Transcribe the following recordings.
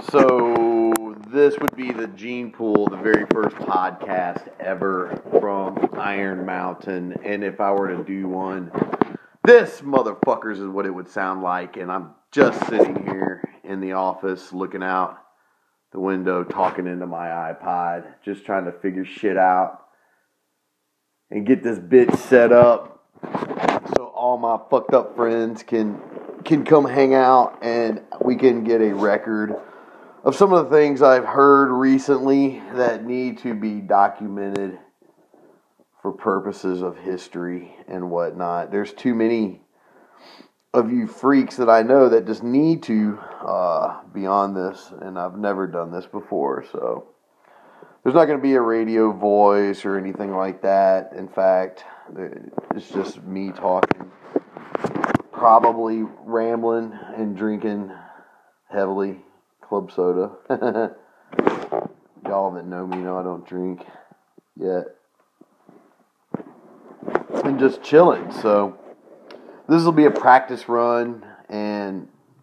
So this would be the Gene Pool, the very first podcast ever from Iron Mountain. And if I were to do one, this motherfuckers is what it would sound like. And I'm just sitting here in the office looking out the window, talking into my iPod, just trying to figure shit out and get this bitch set up so all my fucked up friends can come hang out and we can get a record of some of the things I've heard recently that need to be documented for purposes of history and whatnot. There's too many of you freaks that I know that just need to be on this, and I've never done this before, so there's not going to be a radio voice or anything like that. In fact, it's just me talking, probably rambling and drinking heavily club soda. Y'all that know me know I don't drink yet. And just chilling. So this will be a practice run and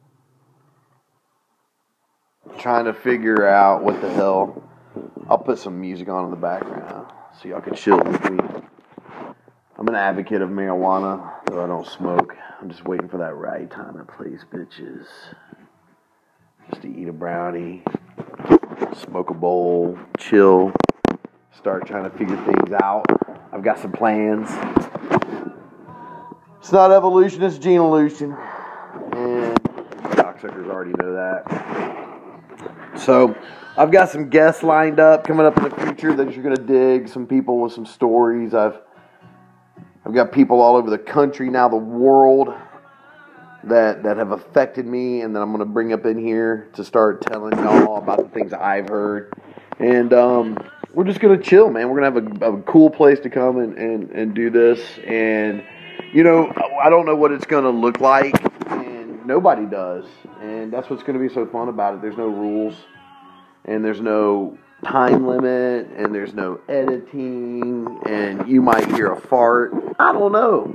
trying to figure out what the hell. I'll put some music on in the background so y'all can chill with me. I'm an advocate of marijuana, though I don't smoke. I'm just waiting for that right time and place, bitches. Just to eat a brownie, smoke a bowl, chill, start trying to figure things out. I've got some plans. It's not evolution, it's gene-elution. And cocksuckers already know that. So, I've got some guests lined up coming up in the future that you're going to dig. Some people with some stories. I've got people all over the country, now the world, that have affected me, and that I'm going to bring up in here to start telling y'all about the things I've heard. And we're just going to chill, man. We're going to have a cool place to come and do this. And, you know, I don't know what it's going to look like, and nobody does. And that's what's going to be so fun about it. There's no rules, and there's no time limit, and there's no editing, and you might hear a fart. I don't know.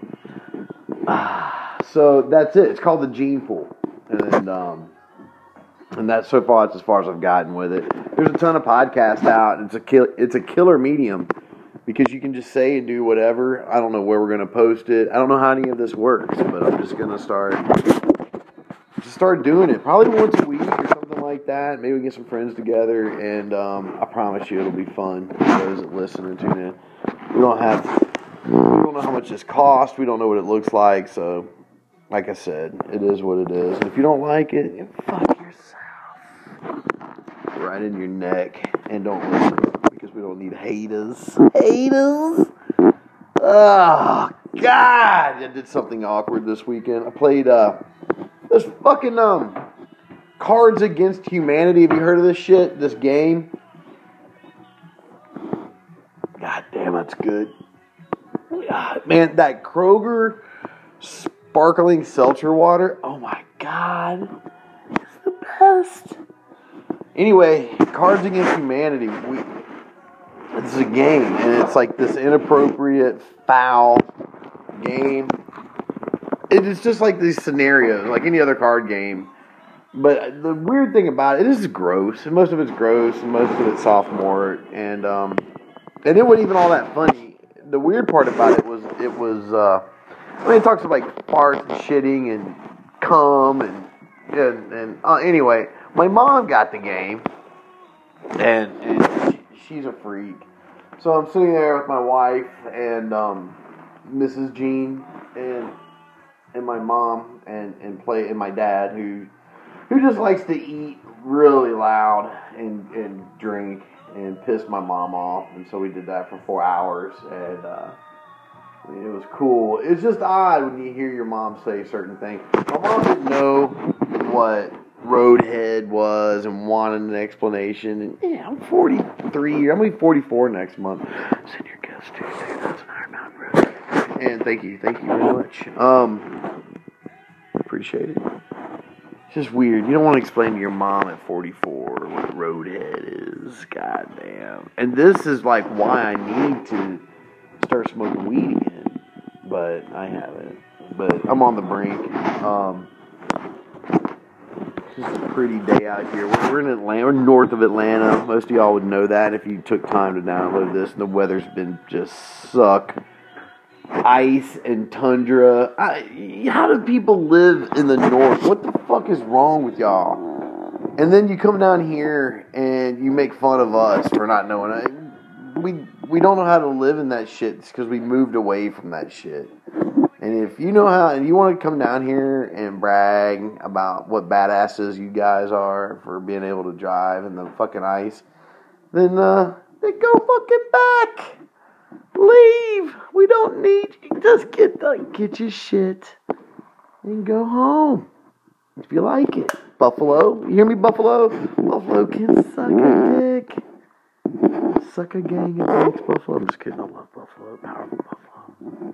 So that's it. It's called the Gene Pool, and that's so far. That's as far as I've gotten with it. There's a ton of podcasts out. It's a killer medium because you can just say and do whatever. I don't know where we're gonna post it. I don't know how any of this works, but I'm just gonna start doing it. Probably once a week or something like that. Maybe we get some friends together, and I promise you it'll be fun. Those that listen and tune in. We don't know how much this costs. We don't know what it looks like. So, like I said, it is what it is. And if you don't like it, fuck yourself. Right in your neck. And don't listen, because we don't need haters. Haters? Oh, God. I did something awkward this weekend. I played this fucking Cards Against Humanity. Have you heard of this shit? This game? God damn, that's good. Man, that Kroger sparkling seltzer water, oh my God, it's the best. Anyway, Cards Against Humanity, it's a game, and it's like this inappropriate, foul game. It is just like these scenarios, like any other card game. But the weird thing about it is gross, and most of it's gross, and most of it's sophomore, and it wasn't even all that funny. The weird part about it was, it talks about like farts and shitting and cum and anyway, my mom got the game, and she's a freak. So I'm sitting there with my wife and Mrs. Jean and my mom and my dad who just likes to eat really loud and drink and piss my mom off, and so we did that for 4 hours, and it was cool. It's just odd when you hear your mom say certain things. My mom didn't know what roadhead was and wanted an explanation, and yeah, I'm 43, I'm going to be 44 next month. Send your guest Tuesday, that's an Iron Mountain Road. And thank you very much. Appreciate it. It's just weird. You don't want to explain to your mom at 44 what a roadhead is. Goddamn. And this is like why I need to start smoking weed again. But I haven't. But I'm on the brink. It's a pretty day out here. We're in Atlanta. We're north of Atlanta. Most of y'all would know that if you took time to download this. The weather's been just suck. Ice and tundra. How do people live in the north? What the fuck is wrong with y'all? And then you come down here and you make fun of us for not knowing it. We don't know how to live in that shit. It's because we moved away from that shit. And if you know how, and you want to come down here and brag about what badasses you guys are for being able to drive in the fucking ice, then go fucking back. Leave. We don't need you. Just get your shit and go home if you like it. Buffalo, you hear me, Buffalo? Buffalo can suck a dick. Suck a gang of dicks, Buffalo. I'm just kidding. I love Buffalo. Powerful Buffalo.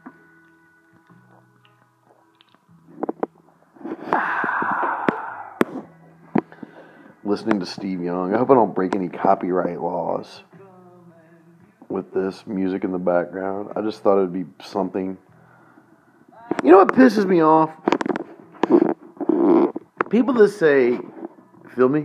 Listening to Steve Young. I hope I don't break any copyright laws with this music in the background. I just thought it'd be something. You know what pisses me off? People that say, feel me?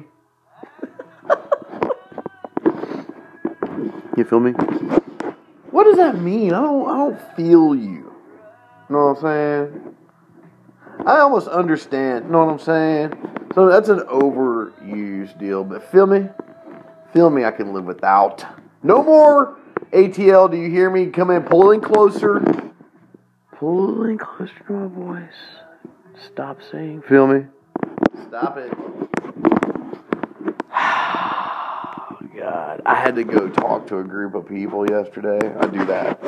You feel me? What does that mean? I don't feel you. You know what I'm saying? I almost understand. You know what I'm saying? So that's an overused deal. But feel me? Feel me, I can live without. No more ATL, do you hear me? Come in, pull in closer. Pull in closer to my voice. Stop saying, feel me? Stop it. Oh, God. I had to go talk to a group of people yesterday. I do that.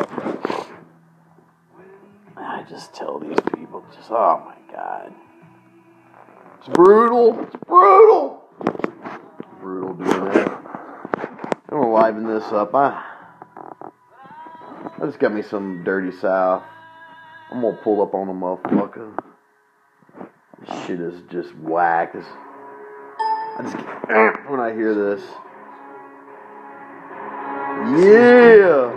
I just tell these people, oh my God. It's brutal. It's brutal. Brutal doing that. I'm going to liven this up. I just got me some Dirty South. I'm going to pull up on the motherfucker. This shit is just whack. I just can't, when I hear this. Yeah.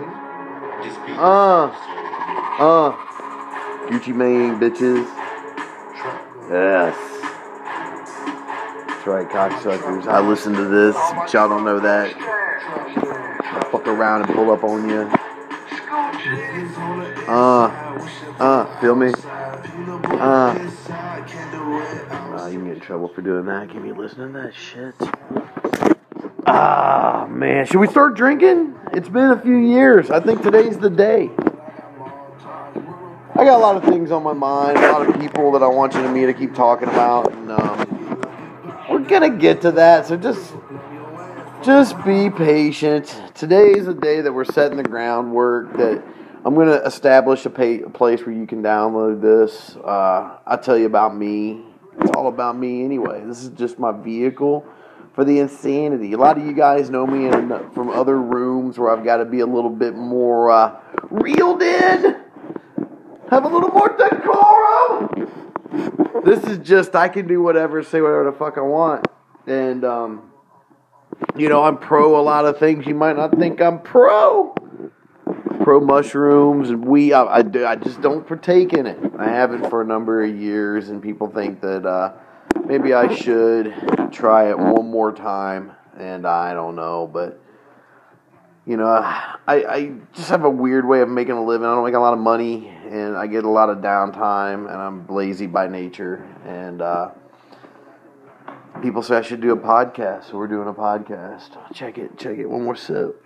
Gucci Mane, bitches. Yes. That's right, cocksuckers. I listen to this, but y'all don't know that. I'll fuck around and pull up on you. Feel me? You can get in trouble for doing that. Can't be listening to that shit. Man. Should we start drinking? It's been a few years. I think today's the day. I got a lot of things on my mind, a lot of people that I want you and me to keep talking about, and we're gonna get to that. So just be patient. Today is the day that we're setting the groundwork. That I'm gonna establish a place where you can download this. I tell you about me. It's all about me anyway. This is just my vehicle for the insanity. A lot of you guys know me from other rooms where I've got to be a little bit more reeled in. Have a little more decorum. This is just, I can do whatever, say whatever the fuck I want. And, I'm pro a lot of things you might not think I'm pro. Pro mushrooms and weed. I just don't partake in it. I haven't for a number of years, and people think that maybe I should try it one more time. And I don't know, but I just have a weird way of making a living. I don't make a lot of money, and I get a lot of downtime, and I'm lazy by nature. And people say I should do a podcast, so we're doing a podcast. Check it. One more sip.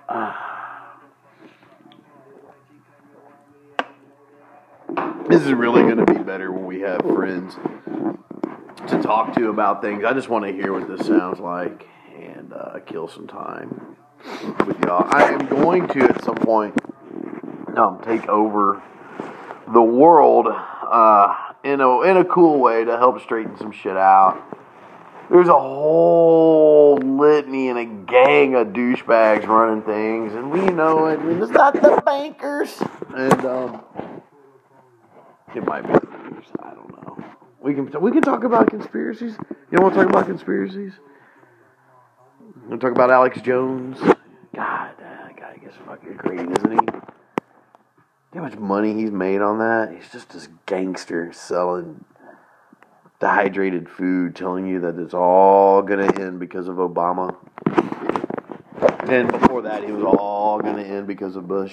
This is really going to be better when we have friends to talk to about things. I just want to hear what this sounds like and kill some time with y'all. I am going to at some point take over the world in a cool way to help straighten some shit out. There's a whole litany and a gang of douchebags running things, and we know it. I mean, it's not the bankers, and it might be the bankers. I don't know. We can talk about conspiracies. You don't want to talk about conspiracies? You want to talk about Alex Jones? God, that guy gets fucking crazy, isn't he? How much money he's made on that? He's just this gangster selling dehydrated food telling you that it's all going to end because of Obama. And before that, he was all going to end because of Bush.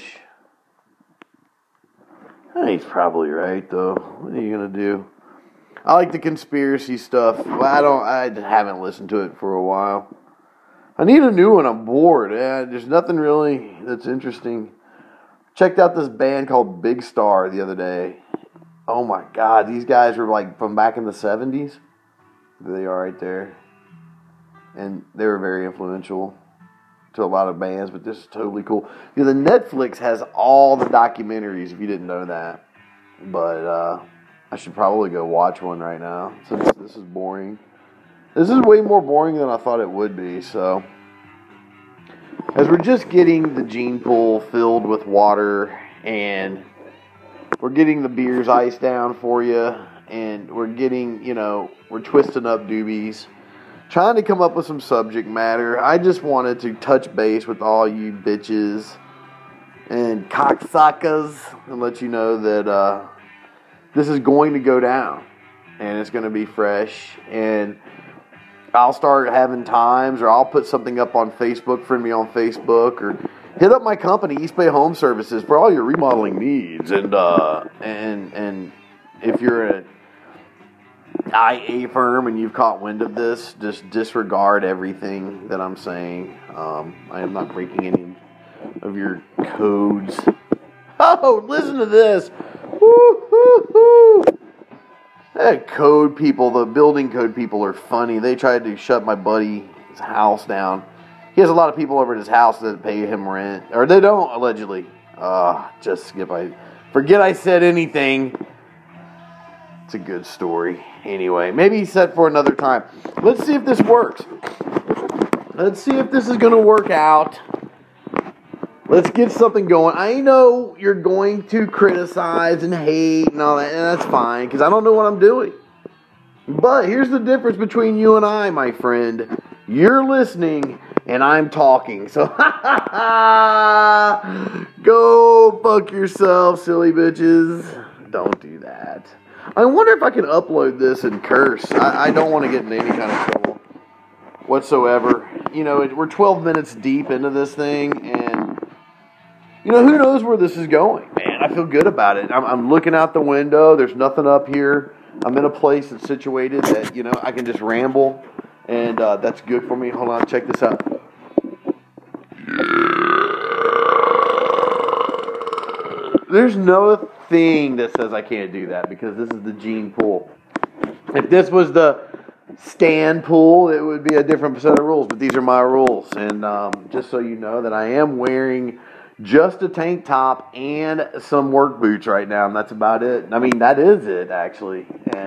He's probably right, though. What are you going to do? I like the conspiracy stuff. I haven't listened to it for a while. I need a new one. I'm bored. There's nothing really that's interesting. Checked out this band called Big Star the other day. Oh my God, these guys were like from back in the 70s. There they are right there. And they were very influential to a lot of bands, but this is totally cool. The Netflix has all the documentaries, if you didn't know that. But I should probably go watch one right now, since this is boring. This is way more boring than I thought it would be, so. As we're just getting the gene pool filled with water, and we're getting the beers iced down for you, and we're getting, we're twisting up doobies, trying to come up with some subject matter. I just wanted to touch base with all you bitches and cocksuckers and let you know that this is going to go down, and it's going to be fresh, and I'll start having times, or I'll put something up on Facebook, friend me on Facebook, or hit up my company, East Bay Home Services, for all your remodeling needs. And if you're an IA firm and you've caught wind of this, just disregard everything that I'm saying. I am not breaking any of your codes. Oh, listen to this. Woo-hoo-hoo. That code people, the building code people are funny. They tried to shut my buddy's house down. He has a lot of people over at his house that pay him rent. Or they don't, allegedly. Forget I said anything. It's a good story. Anyway, maybe he's set for another time. Let's see if this works. Let's see if this is going to work out. Let's get something going. I know you're going to criticize and hate and all that, and that's fine, because I don't know what I'm doing. But here's the difference between you and I, my friend. You're listening, and I'm talking. So, go fuck yourself, silly bitches. Don't do that. I wonder if I can upload this and curse. I don't want to get into any kind of trouble whatsoever. We're 12 minutes deep into this thing, and who knows where this is going, man. I feel good about it. I'm looking out the window. There's nothing up here. I'm in a place that's situated that, I can just ramble, and that's good for me. Hold on, check this out. There's no thing that says I can't do that, because this is the gene pool. If this was the stand pool, it would be a different set of rules, but these are my rules. And just so you know that I am wearing just a tank top and some work boots right now, and that's about it. I mean, that is it, actually. And,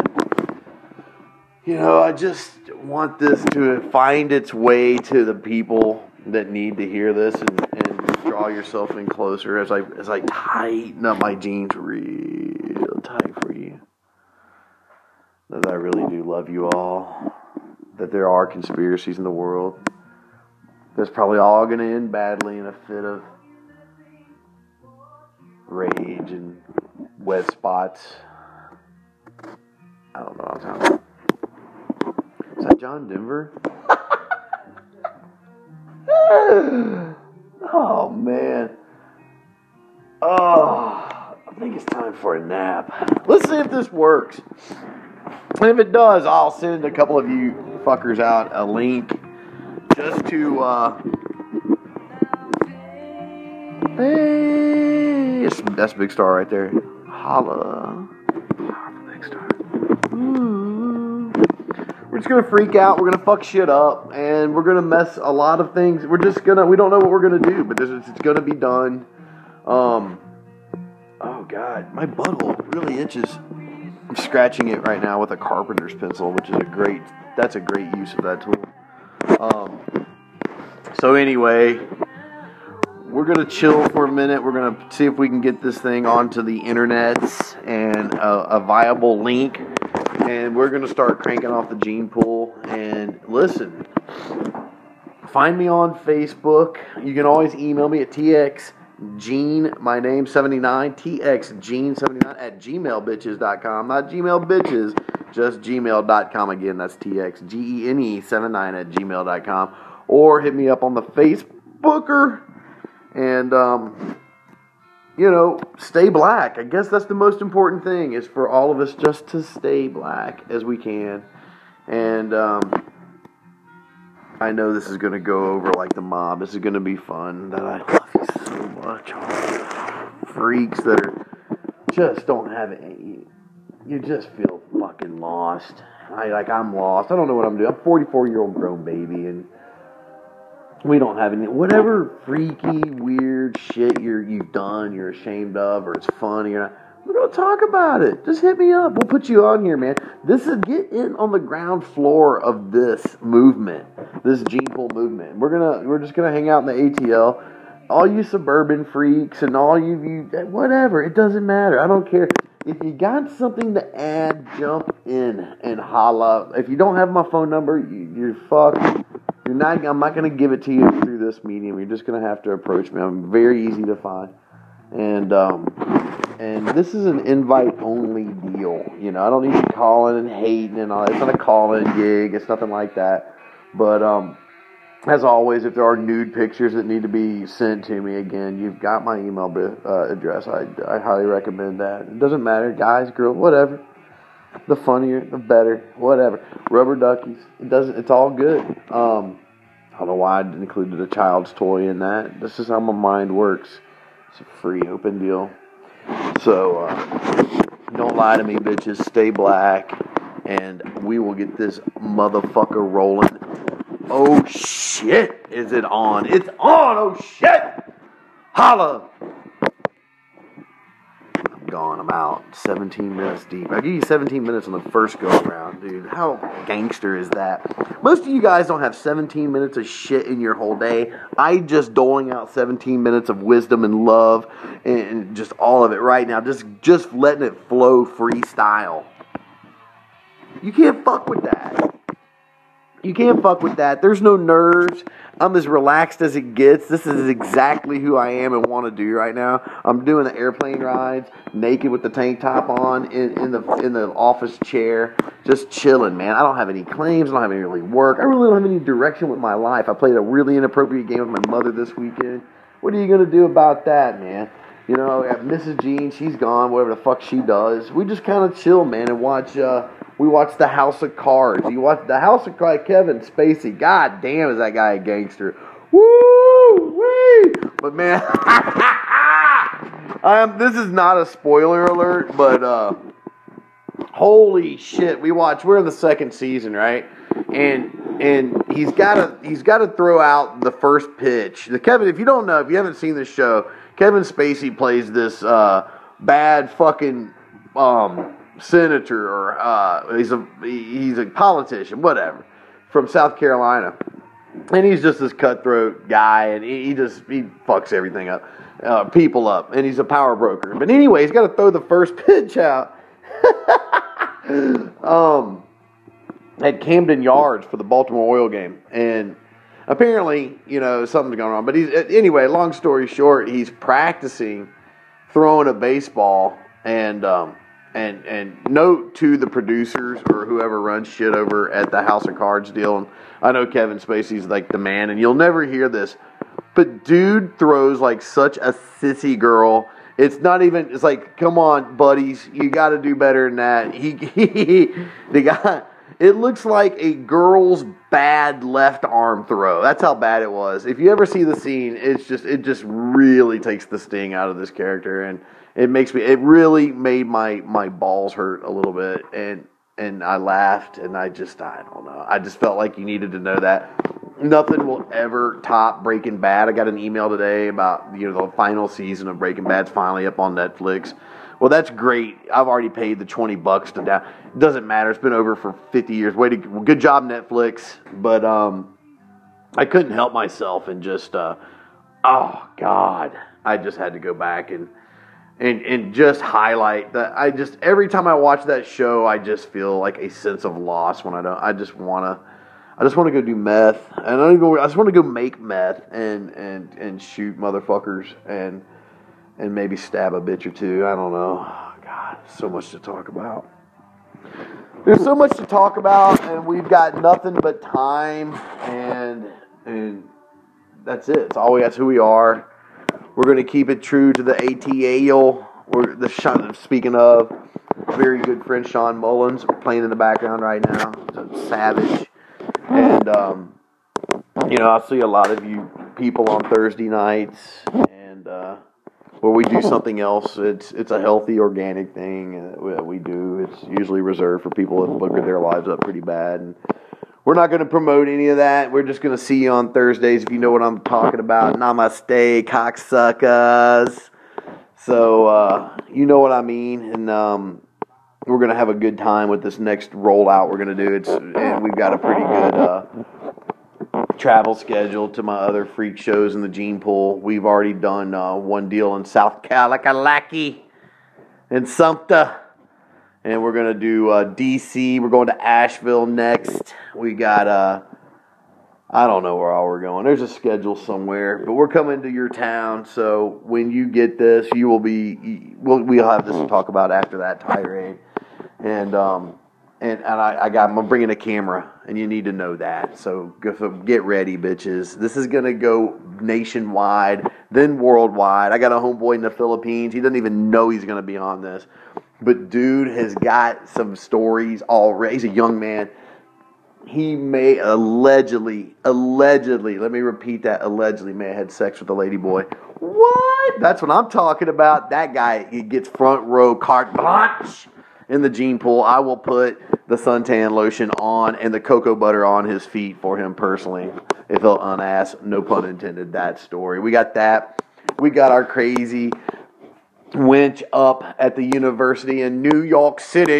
I just want this to find its way to the people that need to hear this, and draw yourself in closer as I tighten up my jeans real tight for you. That I really do love you all. That there are conspiracies in the world. That's probably all going to end badly in a fit of rage and wet spots. I don't know what I'm talking about. Is that John Denver? Oh, man. Oh, I think it's time for a nap. Let's see if this works. And if it does, I'll send a couple of you fuckers out a link just to, hey, that's Big Star right there. Holla. Powerful Big Star. Ooh. We're just going to freak out. We're going to fuck shit up. And we're going to mess a lot of things. We don't know what we're going to do. But it's going to be done. Oh, God. My butthole really itches. I'm scratching it right now with a carpenter's pencil, which is that's a great use of that tool. So anyway, we're going to chill for a minute. We're going to see if we can get this thing onto the internet and a viable link. And we're going to start cranking off the gene pool. And listen, find me on Facebook. You can always email me at txgene, my name, 79, txgene79 at gmailbitches.com. Not Gmail bitches, just gmail.com. Again, that's txgene79 @gmail.com. Or hit me up on the Facebooker. And, stay black. I guess that's the most important thing, is for all of us just to stay black as we can. And I know this is going to go over like the mob. This is going to be fun. That I love you so much. Freaks that are just don't have any. You just feel fucking lost. I'm lost. I don't know what I'm doing. I'm a 44-year-old grown baby, and we don't have any. Whatever freaky, weird shit you've done, you're ashamed of, or it's funny, or not, we're gonna talk about it. Just hit me up. We'll put you on here, man. This is get in on the ground floor of this movement, this gene pool movement. We're just gonna hang out in the ATL. All you suburban freaks and all you whatever, it doesn't matter. I don't care. If you got something to add, jump in and holla. If you don't have my phone number, you're fucked. I'm not going to give it to you through this medium. You're just going to have to approach me. I'm very easy to find. And this is an invite-only deal. I don't need you calling and hating and all that. It's not a call-in gig. It's nothing like that. But, as always, if there are nude pictures that need to be sent to me, again, you've got my email address. I highly recommend that. It doesn't matter, guys, girls, whatever. The funnier, the better, whatever. Rubber duckies, it's all good. I don't know why I included a child's toy in that. This is how my mind works. It's a free, open deal. So, don't lie to me, bitches. Stay black, and we will get this motherfucker rolling. Oh shit, is it on? It's on, oh shit! Holla! I'm gone, I'm out. 17 minutes deep. I'll give you 17 minutes on the first go around, dude. How gangster is that? Most of you guys don't have 17 minutes of shit in your whole day. I just doling out 17 minutes of wisdom and love and just all of it right now. Just letting it flow freestyle. You can't fuck with that. You can't fuck with that. There's no nerves. I'm as relaxed as it gets. This is exactly who I am and want to do right now. I'm doing the airplane rides, naked with the tank top on, in the office chair, just chilling, man. I don't have any claims. I don't have any really work. I really don't have any direction with my life. I played a really inappropriate game with my mother this weekend. What are you going to do about that, man? Mrs. Jean, she's gone, whatever the fuck she does. We just kind of chill, man, and watch... We watched The House of Cards. You watch The House of Cards, Kevin Spacey. God damn, is that guy a gangster. Woo-wee! But, man, this is not a spoiler alert, but holy shit. We're in the second season, right? And he's got to throw out the first pitch. Kevin, if you don't know, if you haven't seen this show, Kevin Spacey plays this bad fucking senator, or he's a politician, whatever, from South Carolina, and he's just this cutthroat guy, and he fucks everything up, people up, and he's a power broker. But anyway, he's got to throw the first pitch out at Camden Yards for the Baltimore Oil game, and apparently, something's going on. But anyway, long story short, he's practicing throwing a baseball, and note to the producers or whoever runs shit over at the House of Cards deal, and I know Kevin Spacey's like the man, and you'll never hear this, but dude throws like such a sissy girl. It's like, come on, buddies, you got to do better than that. The guy, it looks like a girl's bad left arm throw. That's how bad it was. If you ever see the scene, it just really takes the sting out of this character, and it really made my balls hurt a little bit, and I laughed, and I don't know. I just felt like you needed to know that. Nothing will ever top Breaking Bad. I got an email today about, the final season of Breaking Bad's finally up on Netflix. Well, that's great. I've already paid the $20 to down. It doesn't matter. It's been over for 50 years. Good job, Netflix. But I couldn't help myself and just, oh God, I just had to go back and just highlight that. Every time I watch that show, I just feel like a sense of loss when I just want to go do meth, and I just want to go make meth and shoot motherfuckers and maybe stab a bitch or two. I don't know. Oh, God, so much to talk about. There's so much to talk about, and we've got nothing but time, and that's it. That's who we are. We're going to keep it true to the ATL. Speaking of, very good friend Sean Mullins playing in the background right now. Savage. And, I see a lot of you people on Thursday nights, and where we do something else. It's a healthy, organic thing that we do. It's usually reserved for people that booger their lives up pretty bad. And we're not going to promote any of that. We're just going to see you on Thursdays if you know what I'm talking about. Namaste, cocksuckers. So, you know what I mean. And we're going to have a good time with this next rollout we're going to do. And we've got a pretty good travel schedule to my other freak shows in the Gene Pool. We've already done one deal in South Kakalaki and Sumter. And we're going to do D.C. We're going to Asheville next. We got, I don't know where all we're going. There's a schedule somewhere. But we're coming to your town. So when you get this, you will be, we'll have this to talk about after that tirade. And I'm bringing a camera, and you need to know that. So get ready, bitches. This is going to go nationwide, then worldwide. I got a homeboy in the Philippines. He doesn't even know he's going to be on this. But dude has got some stories already. He's a young man. He may allegedly, let me repeat that, allegedly may have had sex with a lady boy. What? That's what I'm talking about. That guy, he gets front row carte blanche in the Gene Pool. I will put the suntan lotion on and the cocoa butter on his feet for him personally. If he'll unask, no pun intended, that story. We got that. We got our crazy winch up at the university in New York City.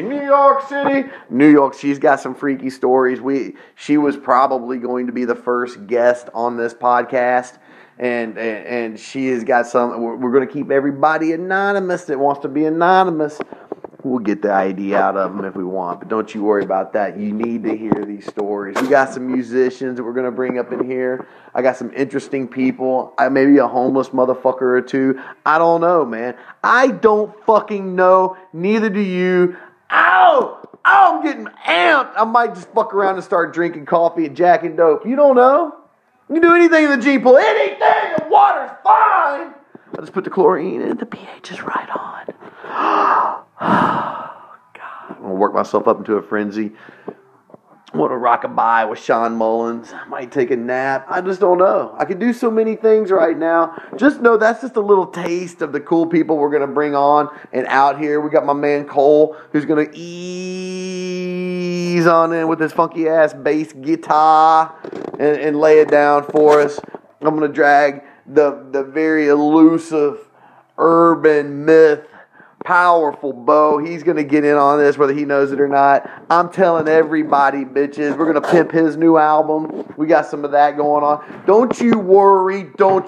She's got some freaky stories. She was probably going to be the first guest on this podcast. And she has got some. We're going to keep everybody anonymous that wants to be anonymous. We'll get the ID out of them if we want, but don't you worry about that. You need to hear these stories. We got some musicians that we're going to bring up in here. I got some interesting people. Maybe a homeless motherfucker or two. I don't know, man. I don't fucking know. Neither do you. Ow! I'm getting amped. I might just fuck around and start drinking coffee and jacking dope. You don't know. You can do anything in the Gene Pool. Anything. The water's fine. I just put the chlorine in. The pH is right on. God, I'm going to work myself up into a frenzy. I want to rock a bye with Sean Mullins. I might take a nap. I just don't know. I could do so many things right now. Just know that's just a little taste of the cool people we're going to bring on and out here. We got my man Cole, who's going to ease on in with his funky ass bass guitar and lay it down for us. I'm going to drag the very elusive urban myth powerful Bo. He's going to get in on this whether he knows it or not. I'm telling everybody, bitches, we're going to pimp his new album. We got some of that going on. Don't you worry. You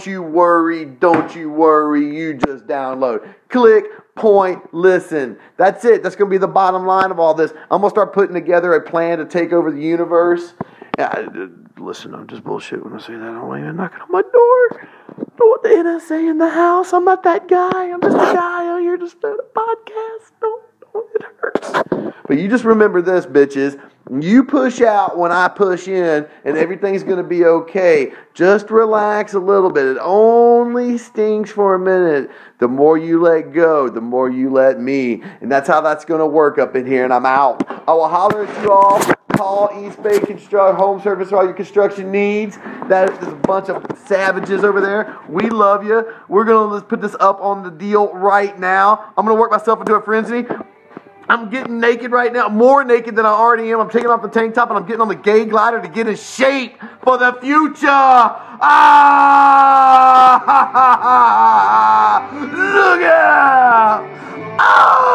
just download. Click, point, listen. That's it. That's going to be the bottom line of all this. I'm going to start putting together a plan to take over the universe. Listen, I'm just bullshit when I say that. I don't even knocking on my door. Don't want the NSA in the house. I'm not that guy. I'm just a guy out here just doing a podcast. Don't, it hurts. But you just remember this, bitches. You push out when I push in, and everything's going to be okay. Just relax a little bit. It only stings for a minute. The more you let go, the more you let me. And that's how that's going to work up in here, and I'm out. I will holler at you all. Call East Bay Home Service for all your construction needs. That is a bunch of savages over there. We love you. We're going to put this up on the deal right now. I'm going to work myself into a frenzy. I'm getting naked right now, more naked than I already am. I'm taking off the tank top and I'm getting on the gay glider to get in shape for the future. Look out!